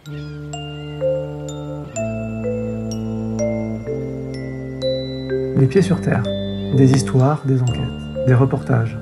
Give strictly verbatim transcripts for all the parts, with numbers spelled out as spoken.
Les pieds sur terre, des histoires, des enquêtes, des reportages.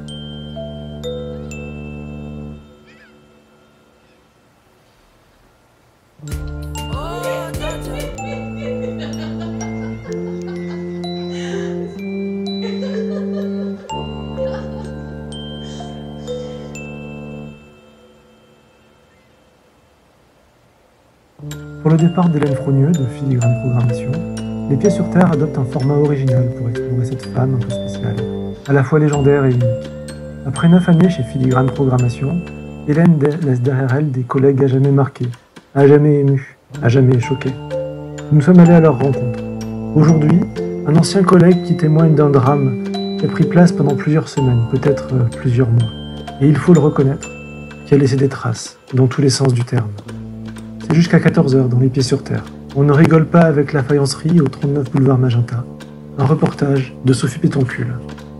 Pour le départ d'Hélène Frogneux de Filigrane Programmation, Les Pieds sur Terre adoptent un format original pour explorer cette femme un peu spéciale, à la fois légendaire et unique. Après neuf années chez Filigrane Programmation, Hélène laisse derrière elle des collègues à jamais marqués, à jamais émus, à jamais choqués. Nous sommes allés à leur rencontre. Aujourd'hui, un ancien collègue qui témoigne d'un drame qui a pris place pendant plusieurs semaines, peut-être euh, plusieurs mois. Et il faut le reconnaître, qui a laissé des traces, dans tous les sens du terme. C'est jusqu'à quatorze heures dans Les Pieds sur Terre. On ne rigole pas avec la faïencerie au trente-neuf boulevard Magenta. Un reportage de Sophie Pétoncule.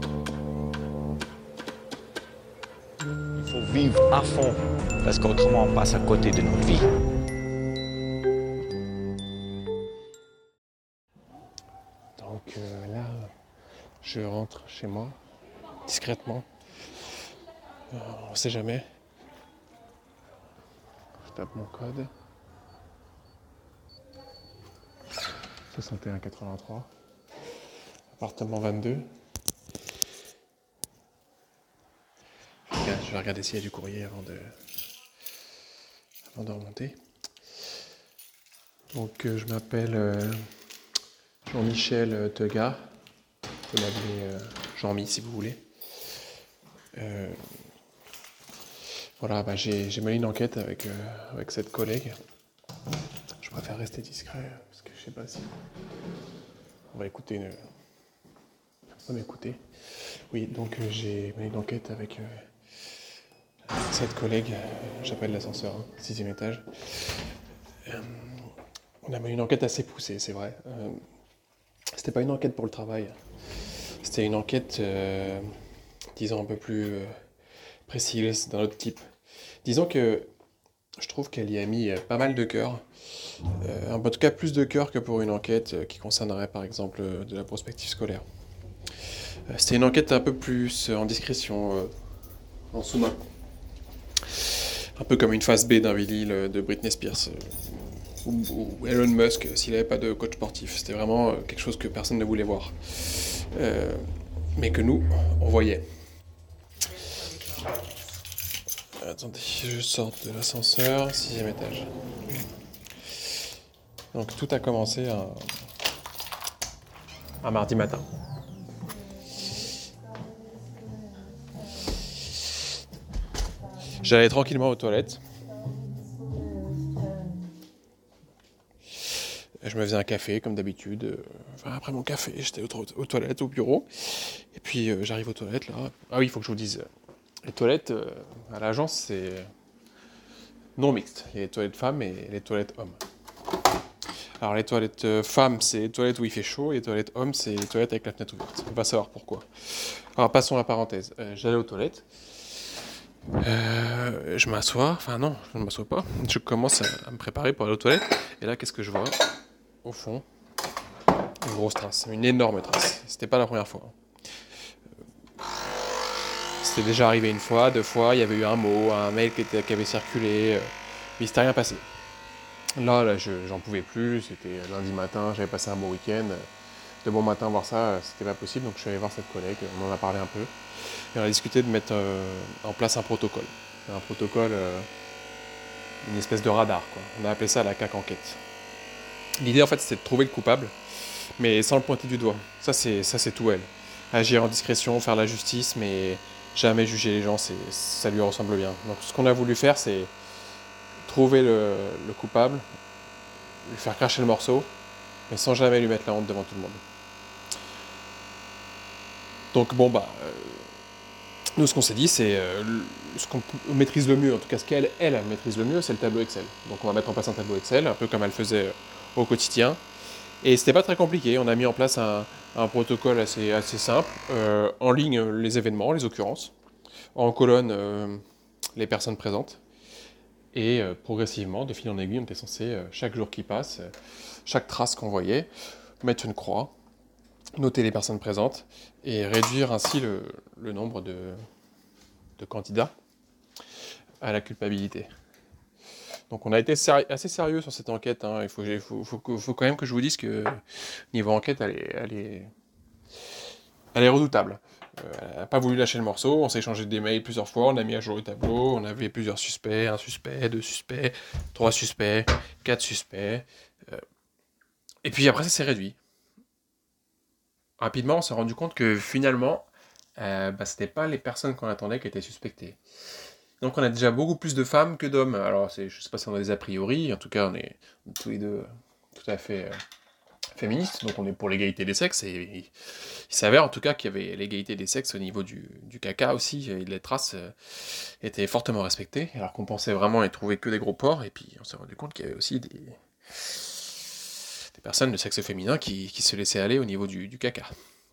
Il faut vivre à fond, parce qu'autrement on passe à côté de notre vie. Donc euh, là, je rentre chez moi, discrètement. Euh, on ne sait jamais. Je tape mon code. soixante et un quatre-vingt-trois. Appartement vingt-deux. Je vais regarder s'il y a du courrier avant de, avant de remonter. Donc euh, je m'appelle euh, Jean-Michel Tega. Vous pouvez m'appeler euh, Jean-Mi si vous voulez. Euh, voilà, bah, j'ai, j'ai mené une enquête avec, euh, avec cette collègue. Je préfère rester discret parce que je sais pas si on va écouter une... On va m'écouter. Oui, donc euh, j'ai mené une enquête avec euh, cette collègue. J'appelle l'ascenseur, hein, sixième étage. Euh, on a mené une enquête assez poussée, c'est vrai. Euh, c'était pas une enquête pour le travail. C'était une enquête, euh, disons, un peu plus euh, précise, d'un autre type. Disons que je trouve qu'elle y a mis pas mal de cœur. Euh, en tout cas, plus de cœur que pour une enquête qui concernerait, par exemple, de la prospective scolaire. Euh, c'était une enquête un peu plus en discrétion, euh, en sous-main. Un peu comme une phase B d'un vinyle de Britney Spears. Euh, ou, ou Elon Musk, s'il n'avait pas de coach sportif. C'était vraiment quelque chose que personne ne voulait voir. Euh, mais que nous, on voyait. Attendez, je sors de l'ascenseur, sixième étage. Donc tout a commencé un, un mardi matin. J'allais tranquillement aux toilettes. Je me faisais un café comme d'habitude. Enfin, après mon café, j'étais aux, aux toilettes, au bureau. Et puis euh, j'arrive aux toilettes là. Ah oui, il faut que je vous dise. Les toilettes euh, à l'agence, c'est non mixte. Il y a les toilettes femmes et les toilettes hommes. Alors les toilettes euh, femmes, c'est les toilettes où il fait chaud, et les toilettes hommes, c'est les toilettes avec la fenêtre ouverte. On va savoir pourquoi. Alors passons à la parenthèse. Euh, j'allais aux toilettes. Euh, je m'assois. Enfin non, je ne m'assois pas. Je commence à, à me préparer pour aller aux toilettes. Et là, qu'est-ce que je vois ? Au fond, une grosse trace. Une énorme trace. C'était pas la première fois. C'était déjà arrivé une fois, deux fois, il y avait eu un mot, un mail qui, était, qui avait circulé, euh, mais il s'était rien passé. Là, là je, j'en pouvais plus, c'était lundi matin, j'avais passé un bon week-end. De bon matin, voir ça, c'était pas possible, donc je suis allé voir cette collègue, on en a parlé un peu. Et on a discuté de mettre euh, en place un protocole. Un protocole, euh, une espèce de radar, quoi. On a appelé ça la C A C enquête. L'idée, en fait, c'était de trouver le coupable, mais sans le pointer du doigt. Ça, c'est, ça, c'est tout elle. Agir en discrétion, faire la justice, mais jamais juger les gens, c'est, ça lui ressemble bien. Donc ce qu'on a voulu faire, c'est trouver le, le coupable, lui faire cracher le morceau, mais sans jamais lui mettre la honte devant tout le monde. Donc bon, bah, euh, nous ce qu'on s'est dit, c'est euh, ce qu'on maîtrise le mieux, en tout cas ce qu'elle, elle, elle maîtrise le mieux, c'est le tableau Excel. Donc on va mettre en place un tableau Excel, un peu comme elle faisait au quotidien. Et c'était pas très compliqué, on a mis en place un, un protocole assez, assez simple, euh, en ligne les événements, les occurrences, en colonne euh, les personnes présentes, Et euh, progressivement, de fil en aiguille, on était censé, euh, chaque jour qui passe, euh, chaque trace qu'on voyait, mettre une croix, noter les personnes présentes, et réduire ainsi le, le nombre de, de candidats à la culpabilité. Donc on a été séri- assez sérieux sur cette enquête, hein. Il faut, faut, faut, que- faut quand même que je vous dise que niveau enquête, elle est, elle est, elle est redoutable. Euh, elle n'a pas voulu lâcher le morceau, on s'est échangé des mails plusieurs fois, on a mis à jour le tableau, on avait plusieurs suspects, un suspect, deux suspects, trois suspects, quatre suspects. Euh, et puis après ça s'est réduit. Rapidement on s'est rendu compte que finalement, euh, bah, c'était pas les personnes qu'on attendait qui étaient suspectées. Donc on a déjà beaucoup plus de femmes que d'hommes. Alors c'est, je sais pas si on a des a priori, en tout cas on est tous les deux tout à fait euh, féministes, donc on est pour l'égalité des sexes, et il, il s'avère en tout cas qu'il y avait l'égalité des sexes au niveau du, du caca aussi, et les traces euh, étaient fortement respectées, alors qu'on pensait vraiment y trouver que des gros porcs, et puis on s'est rendu compte qu'il y avait aussi des, des personnes de sexe féminin qui, qui se laissaient aller au niveau du, du caca.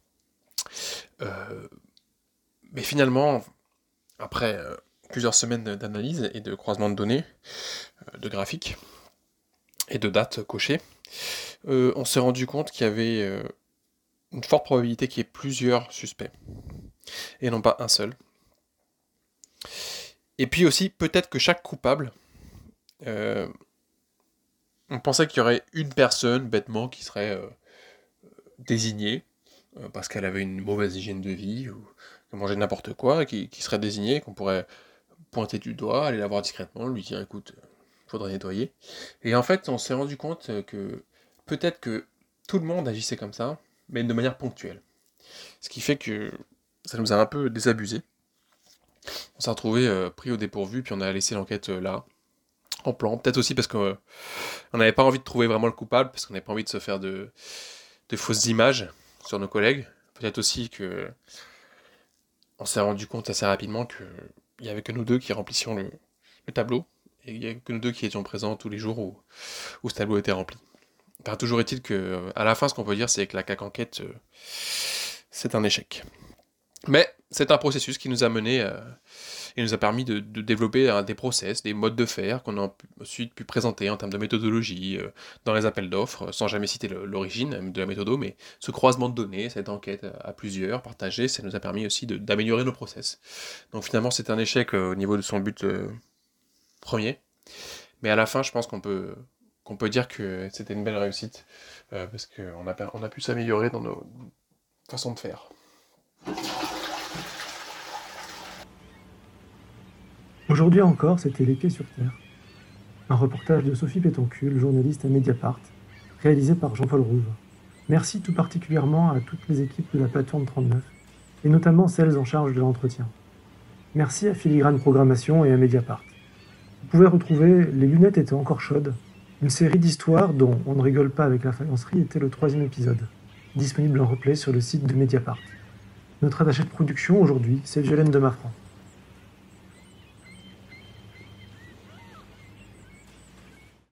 Euh, mais finalement, après... Euh, plusieurs semaines d'analyse et de croisement de données, euh, de graphiques et de dates cochées, euh, on s'est rendu compte qu'il y avait euh, une forte probabilité qu'il y ait plusieurs suspects, et non pas un seul. Et puis aussi, peut-être que chaque coupable, euh, on pensait qu'il y aurait une personne, bêtement, qui serait euh, désignée, euh, parce qu'elle avait une mauvaise hygiène de vie, ou qu'elle mangeait n'importe quoi, qui, qui serait désignée, qu'on pourrait pointer du doigt, aller la voir discrètement, lui dire écoute, faudrait nettoyer. Et en fait, on s'est rendu compte que peut-être que tout le monde agissait comme ça, mais de manière ponctuelle. Ce qui fait que ça nous a un peu désabusé. On s'est retrouvé euh, pris au dépourvu, puis on a laissé l'enquête euh, là, en plan. Peut-être aussi parce qu'on euh, n'avait pas envie de trouver vraiment le coupable, parce qu'on n'avait pas envie de se faire de, de fausses images sur nos collègues. Peut-être aussi que on s'est rendu compte assez rapidement que il n'y avait que nous deux qui remplissions le, le tableau, et il n'y avait que nous deux qui étions présents tous les jours où, où ce tableau était rempli. Enfin, toujours est-il que, à la fin, ce qu'on peut dire, c'est que la C A C enquête, euh, c'est un échec. Mais c'est un processus qui nous a mené euh, et nous a permis de, de développer euh, des process, des modes de faire qu'on a pu, ensuite pu présenter en termes de méthodologie euh, dans les appels d'offres, sans jamais citer le, l'origine de la méthode, mais ce croisement de données, cette enquête à plusieurs, partagée, ça nous a permis aussi de, d'améliorer nos process. Donc finalement, c'est un échec euh, au niveau de son but euh, premier, mais à la fin, je pense qu'on peut, qu'on peut dire que c'était une belle réussite, euh, parce qu'on a, on a pu s'améliorer dans nos façons de faire. Aujourd'hui encore, c'était Les Pieds sur Terre. Un reportage de Sophie Pétoncule, journaliste à Mediapart, réalisé par Jean-Paul Rouve. Merci tout particulièrement à toutes les équipes de la plateforme trente-neuf, et notamment celles en charge de l'entretien. Merci à Filigrane Programmation et à Mediapart. Vous pouvez retrouver Les lunettes étaient encore chaudes, une série d'histoires dont On ne rigole pas avec la faïencerie était le troisième épisode, disponible en replay sur le site de Mediapart. Notre attachée de production aujourd'hui, c'est Violaine Demafran.